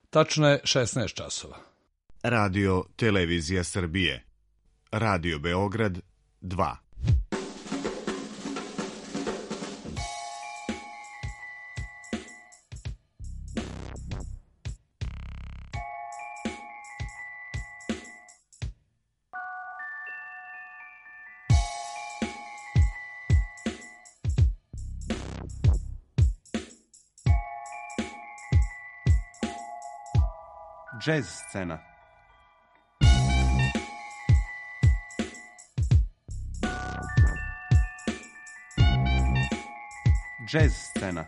Tačno je 16 časova. Radio Televizija Srbije. Radio Beograd 2. Jazz scena. Jazz scena.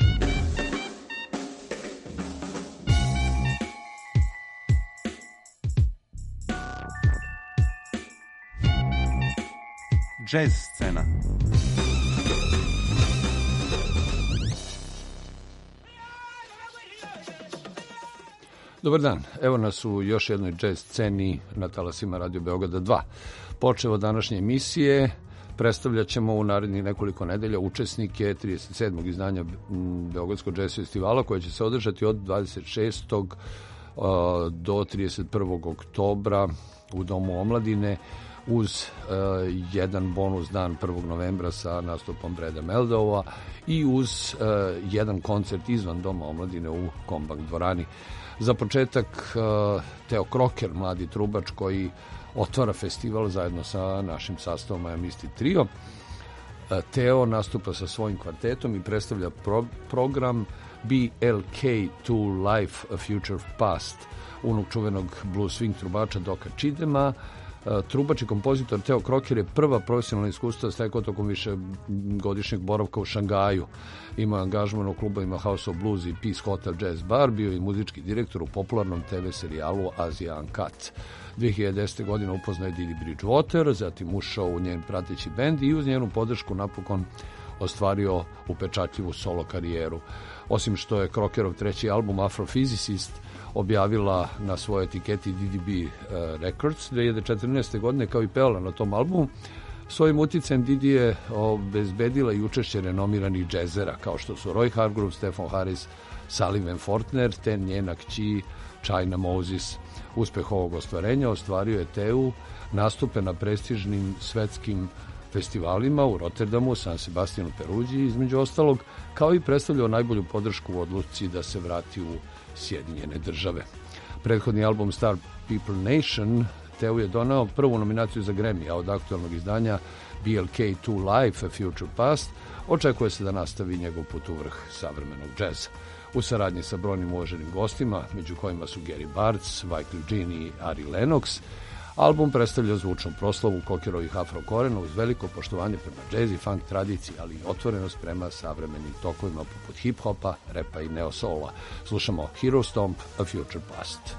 Jazz scena. Dobar dan, evo nas u još jednoj jazz sceni na talasima Radio Beograda 2. Počevo današnje emisije, predstavljat ćemo u narednih nekoliko nedelja učesnike 37. izdanja Beogradskog jazz festivala koje će se održati od 26. do 31. oktobra u Domu omladine uz jedan bonus dan 1. novembra sa nastupom Breda Meldova i uz jedan koncert izvan Doma omladine u Kombank dvorani. Za početak Teo Kroker, mladi trubač koji otvara festival zajedno sa našim sastavom Miami Trio. Teo nastupa sa svojim kvartetom i predstavlja program BLK2 Life A Future Past, unuk čuvenog blues swing trubača Doka Čidema. Trubač i kompozitor Teo Kroker je prva profesionalna iskustva stekao tokom višegodišnjeg boravka u Šangaju. Ima angažman u klubovima House of Blues i Peace Hotel Jazz Bar, bio i muzički direktor u popularnom TV serijalu Asia Uncut. 2010. godine upoznao je Didi Bridgewater, zatim ušao u njen prateći bend i uz njenu podršku napokon ostvario upečatljivu solo karijeru. Osim što je Krokerov treći album Afrophysicist objavila na svojoj etiketi DDB Records 2014. godine, kao i pevala na tom albumu, svojim uticajem Didi je obezbedila i učešće renomiranih džezera kao što su Roy Hargrove, Stefan Harris, Sullivan Fortner te njena kći China Moses. Uspeh ovog ostvarenja ostvario je Teu nastupe na prestižnim svetskim festivalima u Rotterdamu, San Sebastianu, Peruđi, između ostalog, kao i predstavljao najbolju podršku u odluci da se vrati u Sjedinjene države. Prethodni album Star People Nation Teu je donao prvu nominaciju za Grammy, a od aktualnog izdanja BLK2 Life A Future Past očekuje se da nastavi njegov put u vrh savremenog džeza. U saradnji sa brojnim uvaženim gostima, među kojima su Gary Bartz, Wyclef Jean i Ari Lennox, album predstavlja zvučnu proslavu Krokerovih afrokorena uz veliko poštovanje prema džez i funk tradiciji, ali i otvorenost prema savremenim tokovima poput hip-hopa, repa i neo-soula. Slušamo Hero Stomp, A Future Past.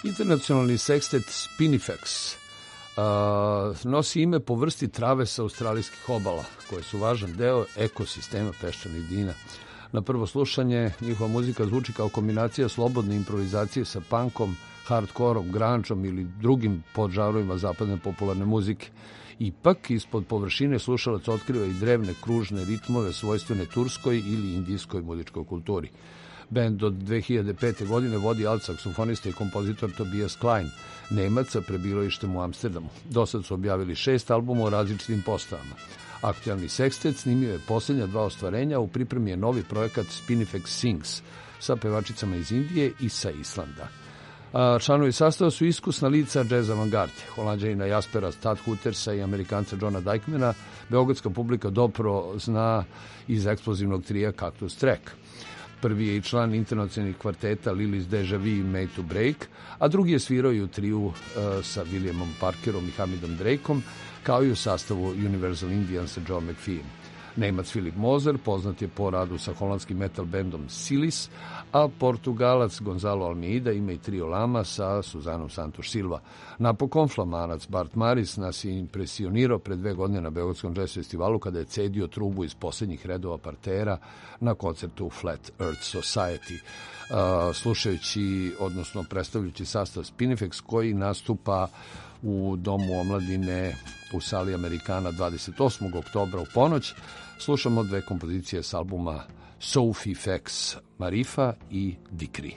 Internacionalni sekstet Spinifex nosi ime po vrsti trave sa australijskih obala, koje su važan deo ekosistema peščanih dina. Na prvo slušanje njihova muzika zvuči kao kombinacija slobodne improvizacije sa punkom, hardkorom, grungeom ili drugim podžanrovima zapadne popularne muzike. Ipak, ispod površine slušalac otkriva i drevne kružne ritmove svojstvene turskoj ili indijskoj muzičkoj kulturi. Bend od 2005. godine vodi alt-saksofonista i kompozitor Tobias Klein, Nemac sa prebivalištem u Amsterdamu. Dosad su objavili 6 albuma u različitim postavama. Aktualni sekstet snimio je posljednja 2 ostvarenja, u pripremi je novi projekat Spinifex Sings sa pevačicama iz Indije i sa Islanda. Članovi sastava su iskusna lica džez avangarde, Holanđanina Jaspera Stadhutersa i Amerikanca Johna Dykmana. Beogradska publika dobro zna iz eksplozivnog trija Cactus Track. Prvi je i član internacionalnih kvarteta Lily's Deja Vu i Made to Break, a drugi je svirao i u triju sa Williamom Parkerom i Hamidom Drakeom, kao i u sastavu Universal Indian sa John McPhee. Nemac Philip Moser poznat je po radu sa holandskim metal bandom Silis, a Portugalac Gonzalo Almeida ima i trio Lama sa Suzanom Santos Silva. Napokon Flamanac Bart Maris nas je impresionirao pred 2 godine na Beogradskom jazz festivalu kada je cedio trubu iz posljednjih redova partera na koncertu Flat Earth Society. Slušajući, odnosno predstavljajući sastav Spinifex koji nastupa u Domu omladine u sali Amerikana 28. oktobra u ponoć, slušamo 2 kompozicije s albuma Sophie Fex, Marifa i Dikri.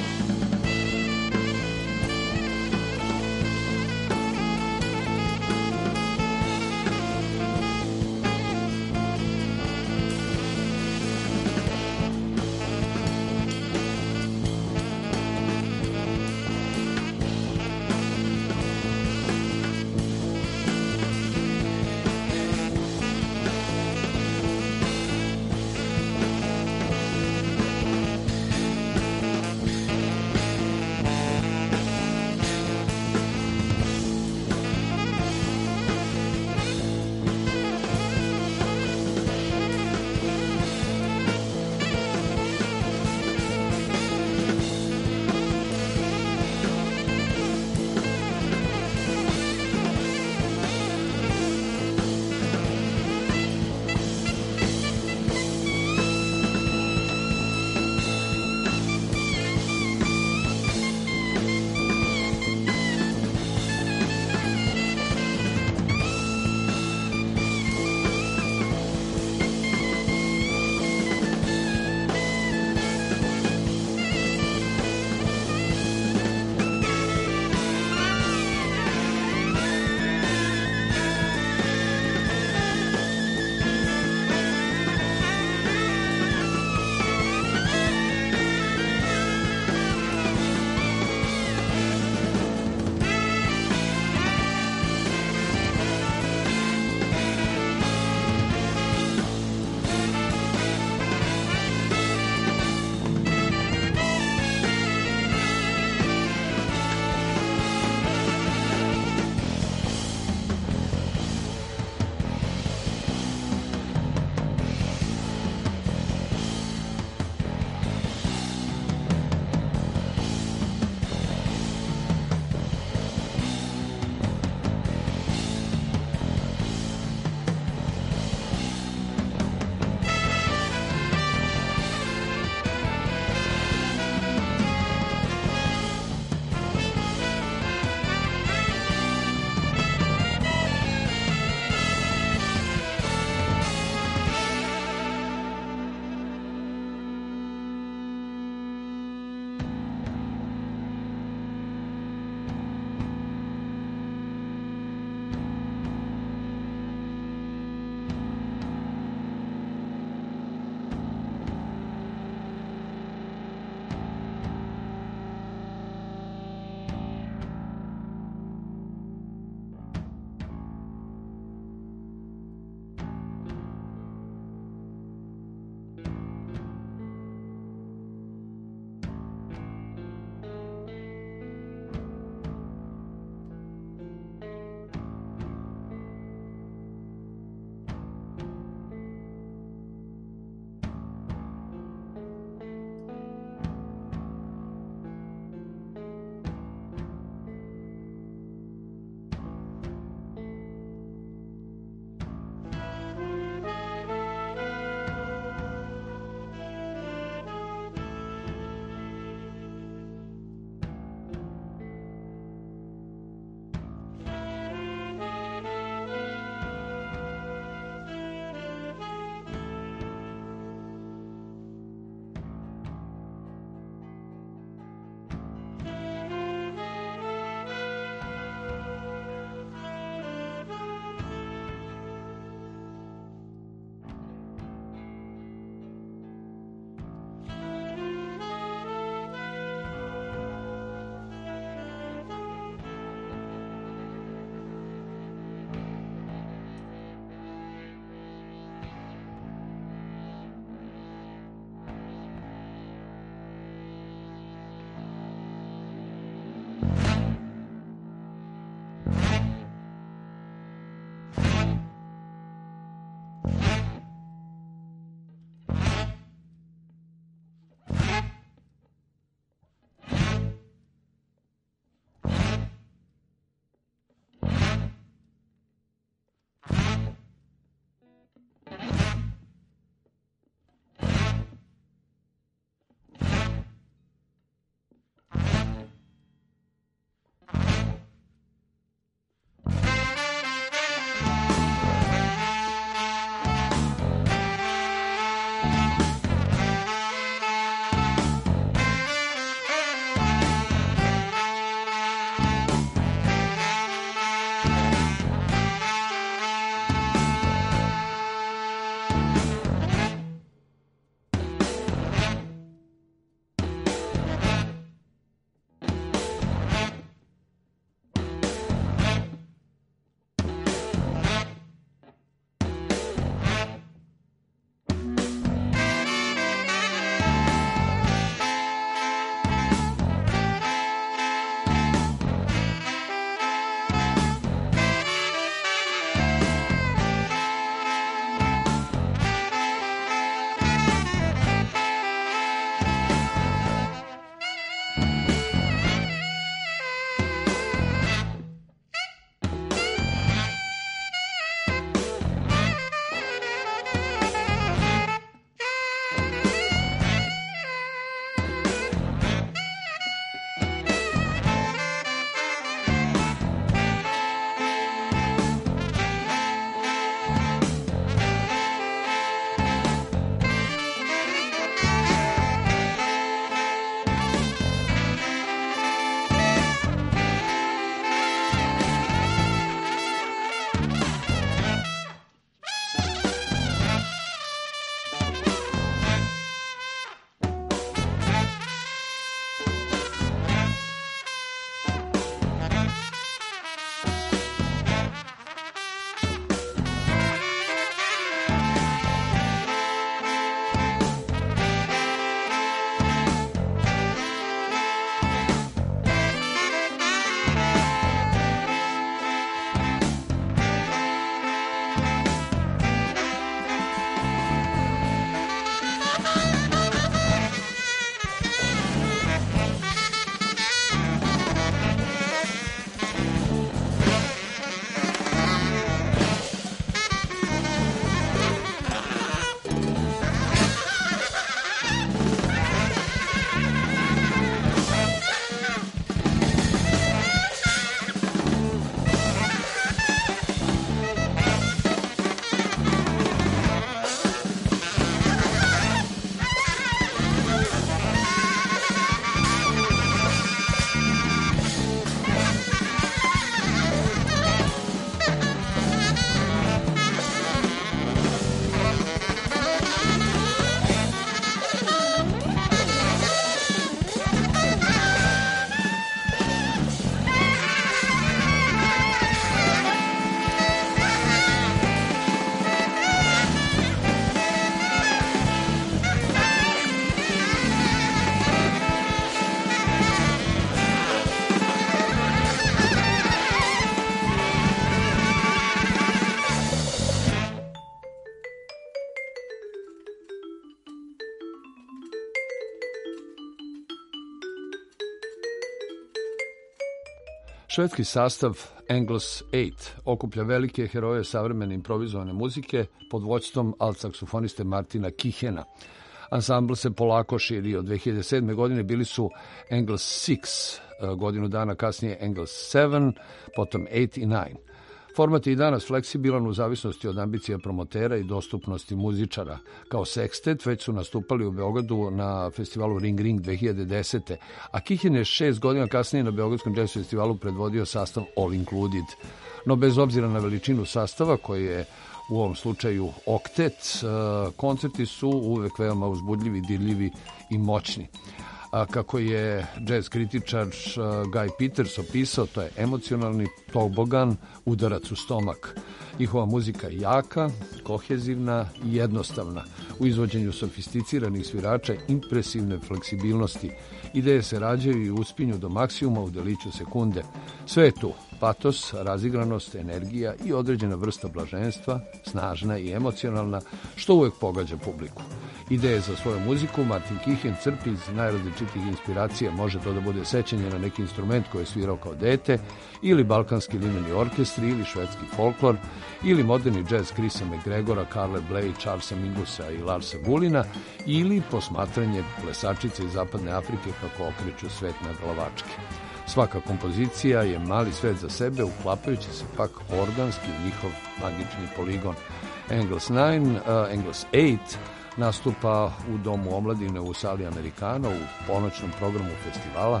Švedski sastav Angles 8 okuplja velike heroje savremene improvizovane muzike pod vođstvom alt-saksofoniste Martina Kihena. Ansambl se polako širi. Od 2007. godine bili su Angles 6, godinu dana kasnije Angles 7, potom 8 i 9. Format je i danas fleksibilan u zavisnosti od ambicija promotera i dostupnosti muzičara. Kao sekstet već su nastupali u Beogradu na festivalu Ring Ring 2010. A Kihen je 6 godina kasnije na Beogradskom jazz festivalu predvodio sastav All Included. No bez obzira na veličinu sastava, koji je u ovom slučaju oktet, koncerti su uvek veoma uzbudljivi, dirljivi i moćni. Kako je jazz kritičar Guy Peters opisao, to je emocionalni, tobogan udarac u stomak. Njihova muzika je jaka, kohezivna i jednostavna. U izvođenju sofisticiranih svirača impresivne fleksibilnosti. Ideje se rađaju i uspinju do maksimuma u deliću sekunde. Sve je tu. Patos, razigranost, energija i određena vrsta blaženstva, snažna i emocionalna, što uvek pogađa publiku. Ideje za svoju muziku Martin Kihen crpi iz najrazličitijih inspiracija. Može to da bude sećanje na neki instrument koji je svirao kao dete, ili balkanski limeni orkestri, ili švedski folklor, ili moderni džez Chrisa McGregora, Carle Bley, Charlesa Mingusa i Larsa Gulina, ili posmatranje plesačice iz Zapadne Afrike kako okreću svet na glavačke. Svaka kompozicija je mali svet za sebe, uklapajući se pak organski u njihov magični poligon. Angles 8 nastupa u Domu omladine u sali Amerikana u ponoćnom programu festivala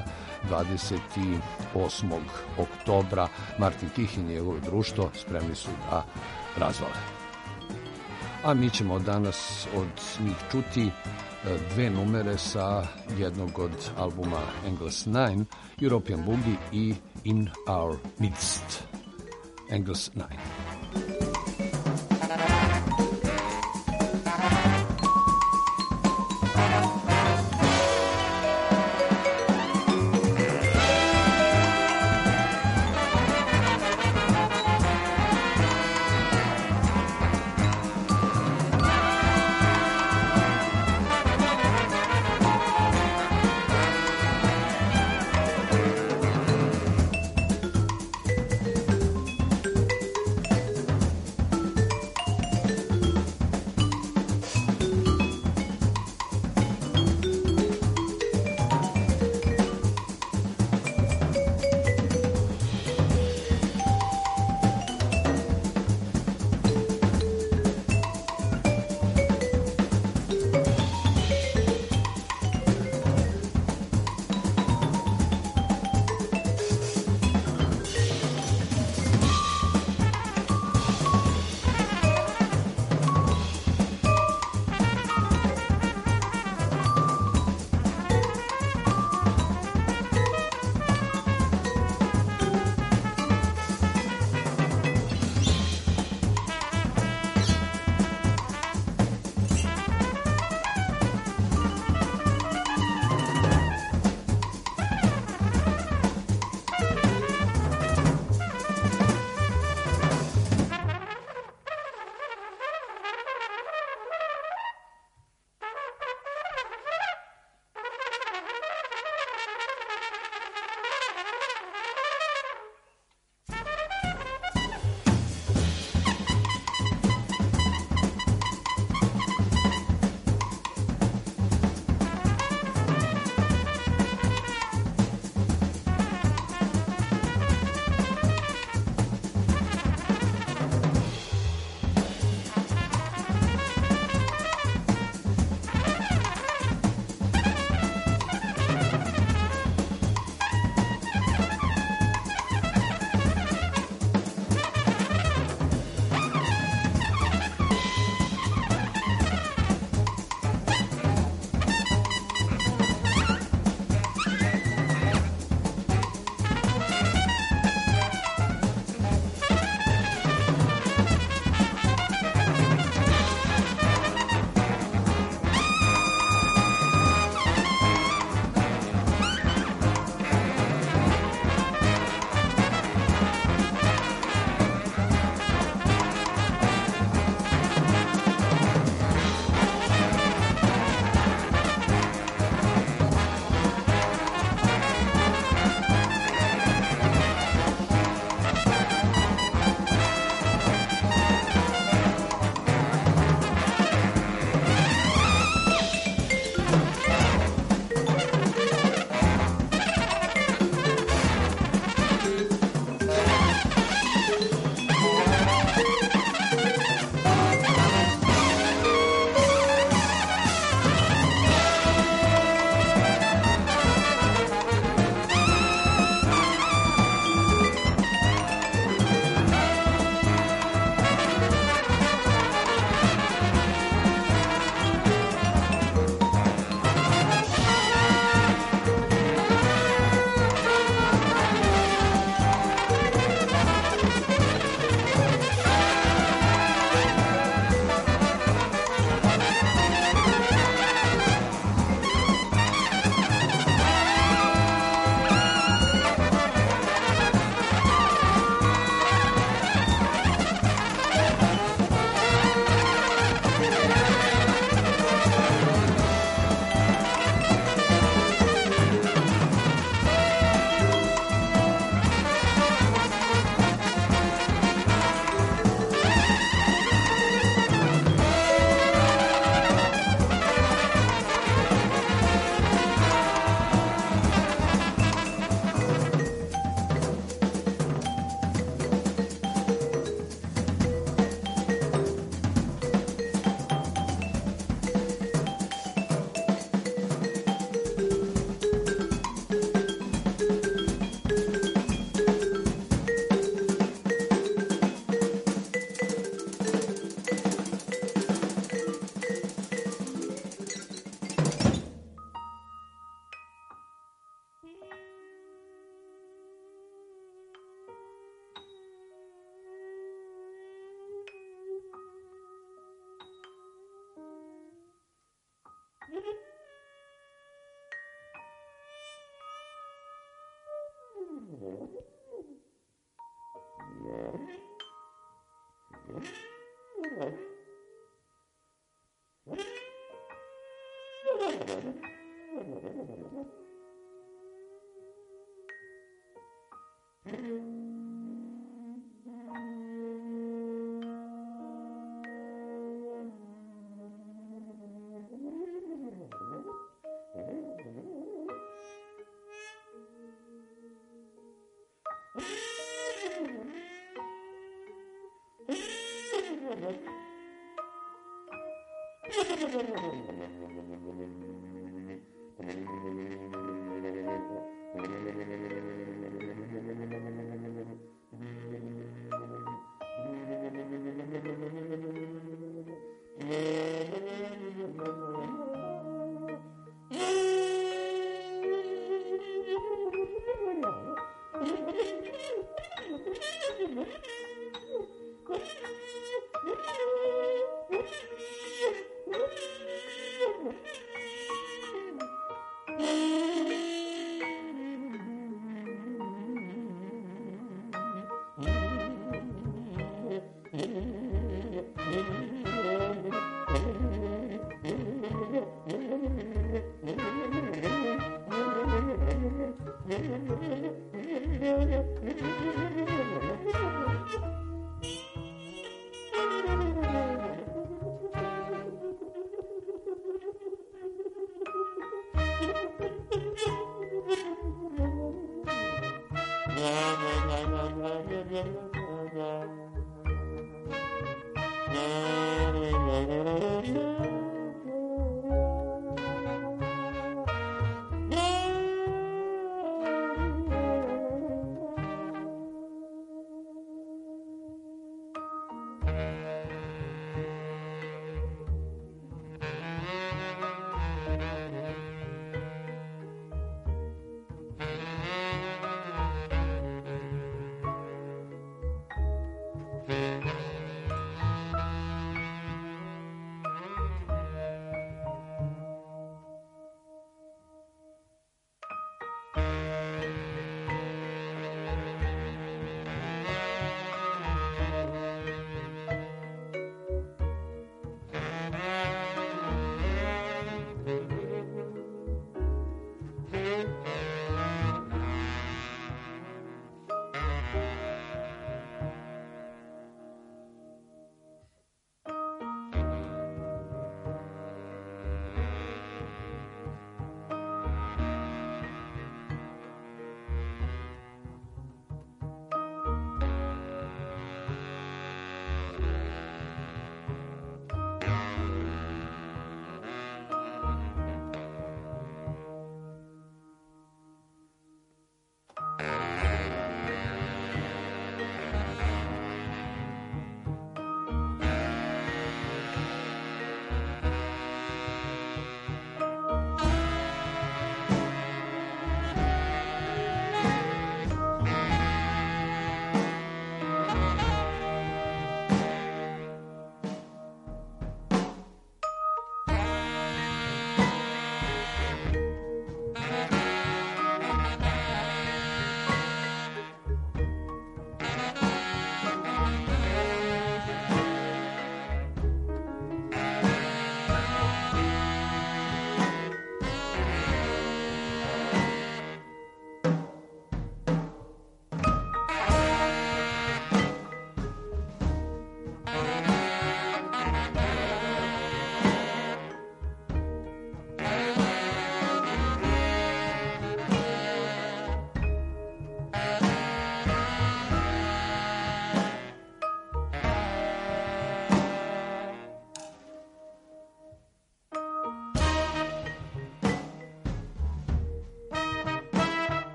28. oktobra. Martin Kihen i njegovo društvo spremni su da razvale. A mi ćemo danas od njih čuti dve numere sa jednog od albuma Angles 9, European Boogie i In Our Midst. Angles 9.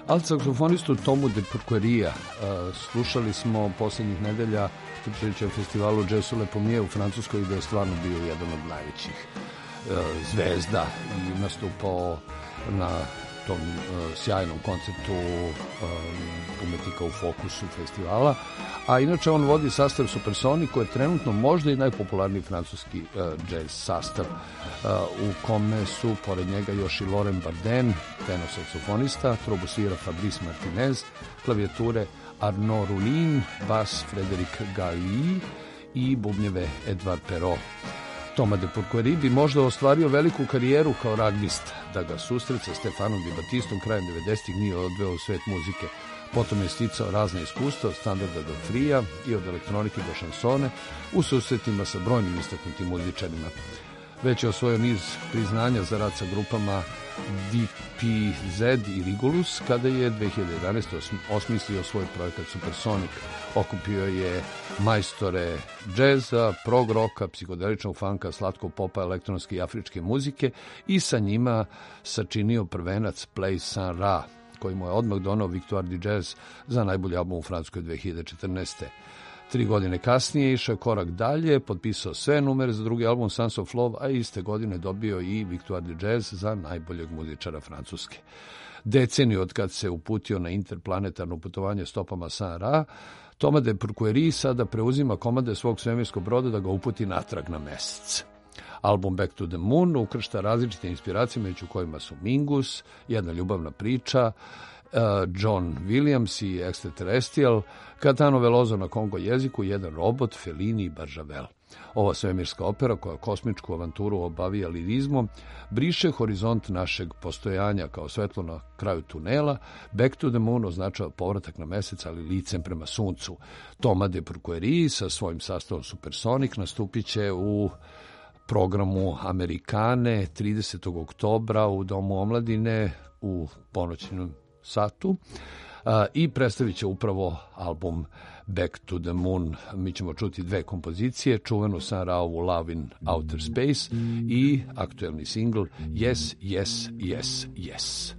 Alt-saksofonistu Tomu de Pourqueria slušali smo posljednjih nedelja na festivalu Jazz u Lepomije u Francuskoj, gde je stvarno bio jedan od najvećih zvezda i nastupao na tom sjajnom koncertu umetnika u fokusu festivala. A inače on vodi sastav Supersonic, koji je trenutno možda i najpopularniji francuski jazz sastav, u kome su pored njega još i Laurent Barden, tenor saksofonista, trubu svira Fabrice Martinez, klavijature Arnaud Roulin, bas Frédéric Gailly i bubnjeve Edouard Perrault. Thomas de Pourquerie bi možda ostvario veliku karijeru kao ragbista, da ga susret sa Stefanom Di Battistom krajem 90-ih nije odveo u svet muzike. Potom je sticao razne iskustva od standarda do frija i od elektronike do šansone u susretima sa brojnim istaknutim muzičarima. Već je osvojio niz priznanja za rad sa grupama DPZ i Rigolus, kada je 2011. osmislio svoj projekat Supersonic. Okupio je majstore džeza, prog roka, psihodeličnog funka, slatkog popa, elektronske i afričke muzike i sa njima sačinio prvenac Play Saint Ra, koji mu je odmah donao Victoire du Jazz za najbolji album u Francuskoj 2014. 3 godine kasnije išao korak dalje, potpisao sve numere za drugi album Sons of Love, a iste godine dobio i Victoire du Jazz za najboljeg muzičara Francuske. Deceniju od kad se uputio na interplanetarno putovanje stopama Saint Ra, Thomas de Pourquerie sada preuzima komande svog svemirskog broda da ga uputi natrag na mesec. Album Back to the Moon ukršta različite inspiracije, među kojima su Mingus, Jedna ljubavna priča, John Williams i Extraterrestrial, Caetano Veloso na Kongo jeziku, Jedan robot, Fellini i Barjavel. Ova svemirska opera, koja kosmičku avanturu obavija lirizmom, briše horizont našeg postojanja kao svetlo na kraju tunela. Back to the Moon označava povratak na mesec, ali licem prema suncu. Thomas de Pourquerie sa svojim sastavom Supersonic nastupit će u programu Amerikane 30. oktobra u Domu omladine u ponoćnom satu i predstavit će upravo album Back to the Moon. Mi ćemo čuti dve kompozicije, čuvenu Saint Raovu Love in Outer Space i aktuelni singl Yes, Yes, Yes, Yes.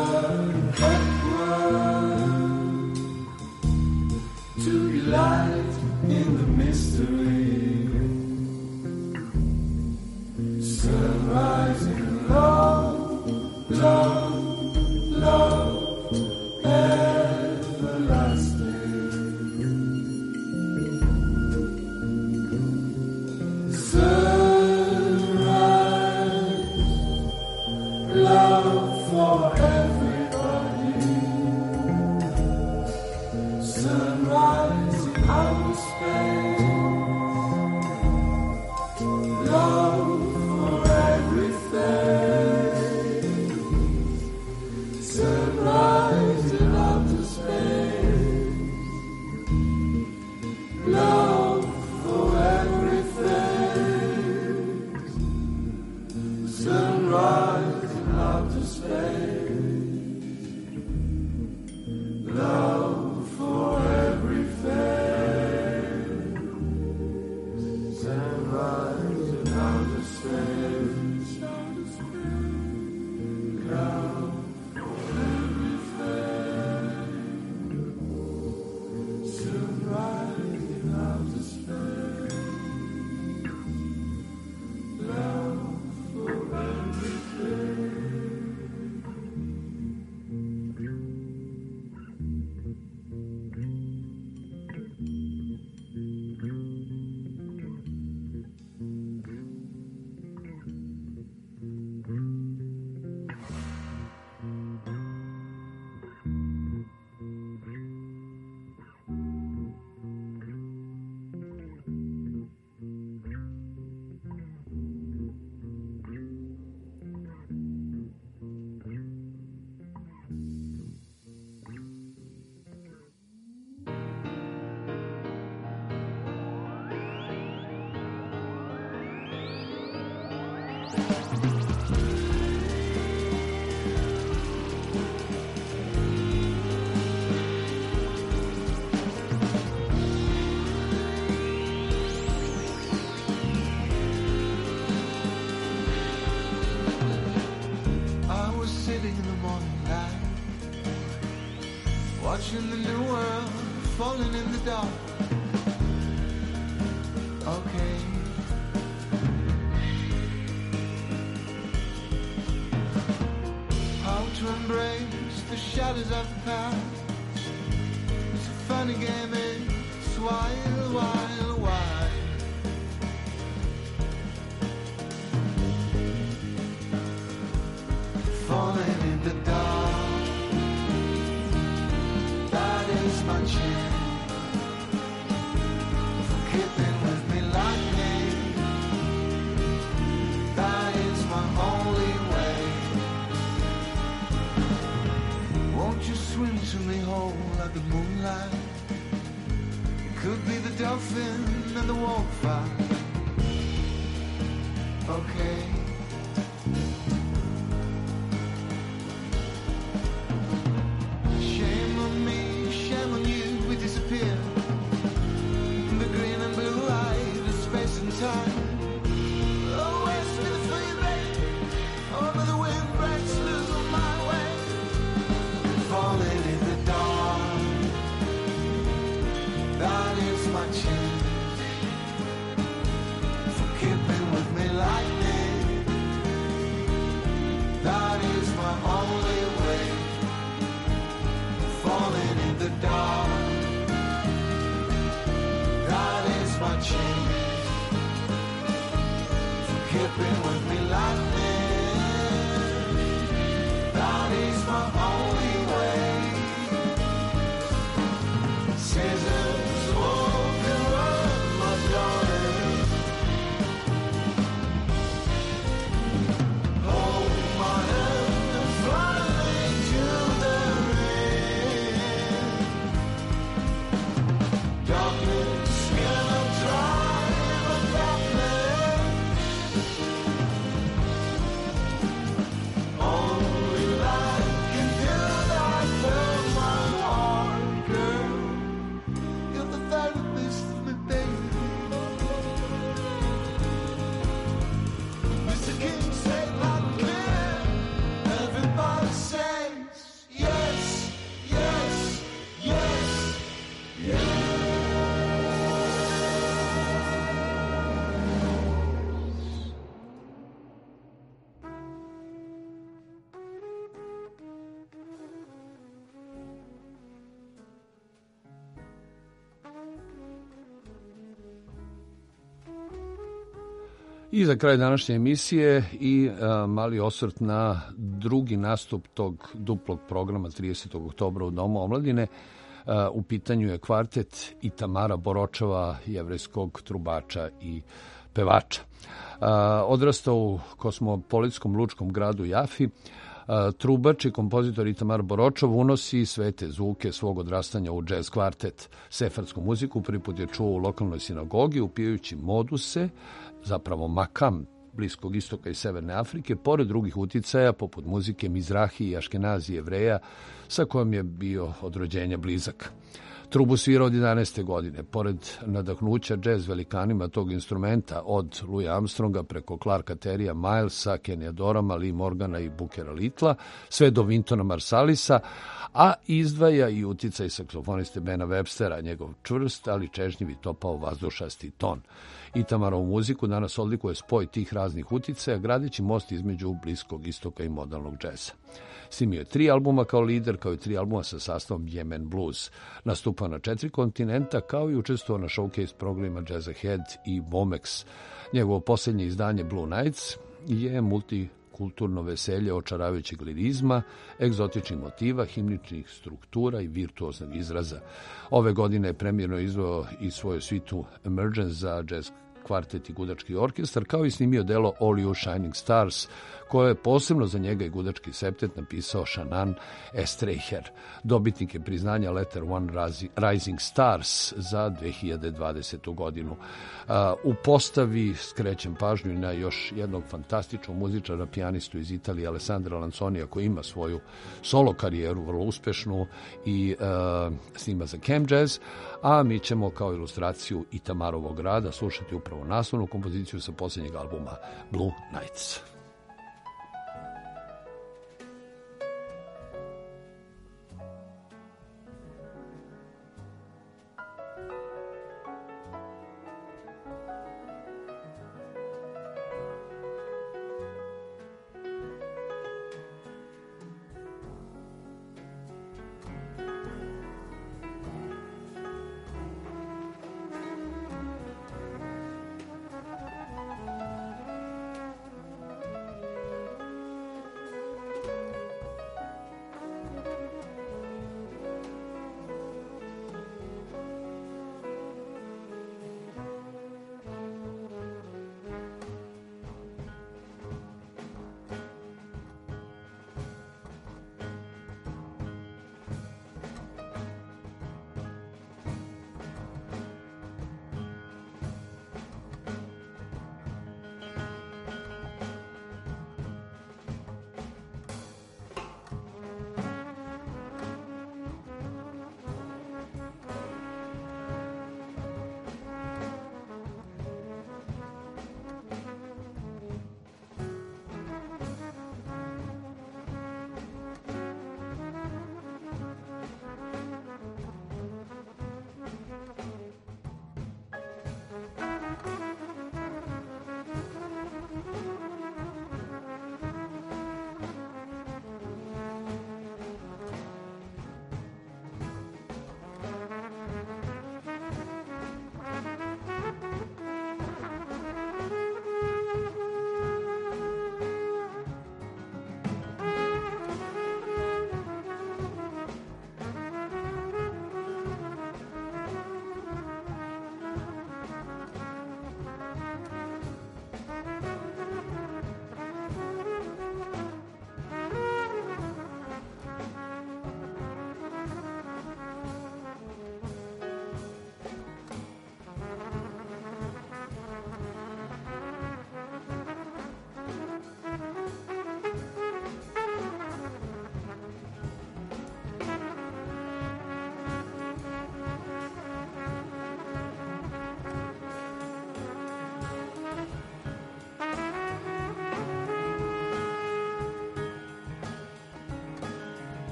Watching the new world falling in the dark. Okay. How to embrace the shadows of the past. It's a funny game, it's wild, wild, wild. Falling in the dark. My chance for keeping with me lightning. That is my only way. Won't you swim to me whole like the moonlight? It could be the dolphin and the wildfire. Okay. The green and blue light of space and time. Oh, west to the freeway, over the windbreaks, losing my way. Falling in the dark, that is my chance for keeping with me lightning. I za kraj današnje emisije i mali osvrt na drugi nastup tog duplog programa 30. oktobra u Domu omladine. U pitanju je kvartet Itamara Boročova, jevrejskog trubača i pevača. Odrastao u kosmopolitskom lučkom gradu Jafi, trubač i kompozitor Itamar Boročov unosi svete zvuke svog odrastanja u džez kvartet. Sefardsku muziku prvi put je čuo u lokalnoj sinagogi, upijajući moduse, zapravo makam, Bliskog istoka i Severne Afrike, pored drugih uticaja, poput muzike Mizrahi i Aškenazi Jevreja, sa kojom je bio od rođenja blizak. Trubu svira od 11. godine. Pored nadahnuća džez velikanima tog instrumenta, od Louis Armstronga preko Clarka Terrya, Milesa, Kenya Dorama, Lee Morgana i Bookera Littla, sve do Wintona Marsalisa, a izdvaja i uticaj saksofoniste Bena Webstera, njegov čvrst, ali čežnjivi topao vazdušasti ton. Itamarovu muziku danas odlikuje spoj tih raznih uticaja, gradeći most između Bliskog istoka i modalnog džeza. Snimio je 3 albuma kao lider, kao i 3 albuma sa sastavom Yemen Blues. Nastupao na 4 kontinenta, kao i učestvovao na showcase programima Jazz Ahead i Bomex. Njegovo posljednje izdanje Blue Nights je multikulturno veselje očaravajućeg lirizma, egzotičnih motiva, himničnih struktura i virtuoznog izraza. Ove godine je premijerno izveo i svoju svitu Emergence za jazz kvartet i gudački orkestar, kao i snimio delo All You Shining Stars, koje je posebno za njega i gudački septet napisao Shannon Estreicher. Dobitnik je priznanja Letter One Rising Stars za 2020. godinu. U postavi skrećem pažnju na još jednog fantastičnog muzičara, pijanistu iz Italije, Alessandra Lanzonija, koji ima svoju solo karijeru, vrlo uspešnu, i snima za Cam Jazz, a mi ćemo kao ilustraciju Itamarovog rada slušati upravo naslovnu kompoziciju sa posljednjeg albuma Blue Nights.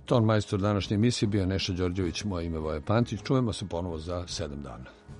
Ton majstor današnje emisije bio Neša Đorđević, moje ime Voja Pantić. Čujemo se ponovo za 7 dana.